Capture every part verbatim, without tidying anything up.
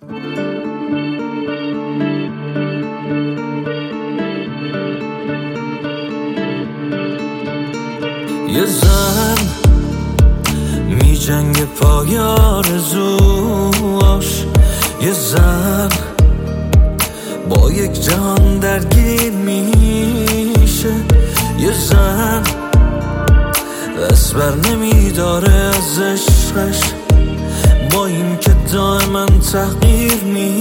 یه زن می جنگ پای آرزوهاش، یه زن با یک جهان درگیر میشه، یه زن دست بر نمیداره از عشقش، با این که دائما تغییر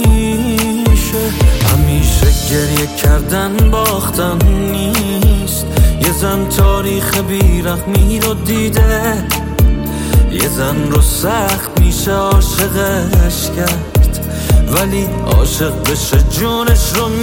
میشه. همیشه گریه کردن باختن نیست، یه زن تاریخ بیرحمی رو دیده، یه زن رو سخت میشه عاشقش کرد، ولی عاشق بشه جونش رو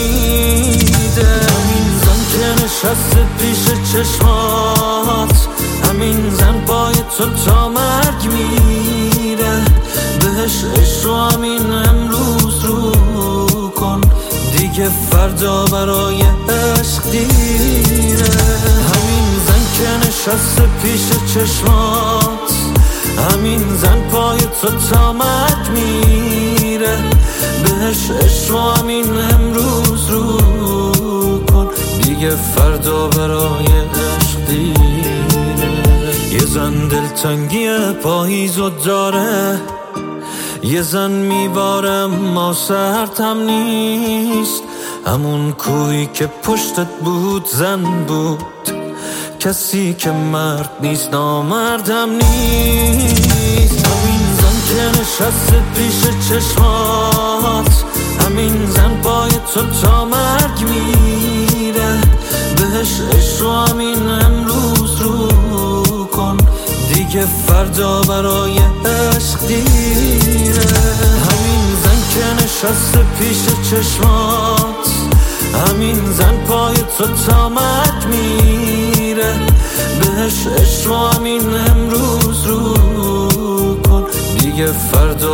میده. همین زن که نشسته پیش چشمات، همین زن پای تو تا مرگ میره، بهش عشق رو همین امروز رو کن، دیگه فردا برای عشق دیره. همین زن که نشسته پیش چشمات، همین زن پای تو تا مرگ میره، بهش عشق رو همین امروز رو کن، دیگه فردا برای عشق دیره. یه زن دلتنگی پاییزو داره، یه زن میباره اما سرد هم نیست، همون کویی که پشتت بود زن بود، کسی که مرد نیست نامرد هم نیست. همین زن که نشسته پیش چشمات، همین زن پای تو تا مرگ میره، بهش عشق رو همین امروز رو کن، دیگه فردا برای عشق دیره. همین زن که نشسته پیش چشمات، همین زن پای تو تا مرگ میره، بهش عشق رو همین امروز رو کن، دیگه فردا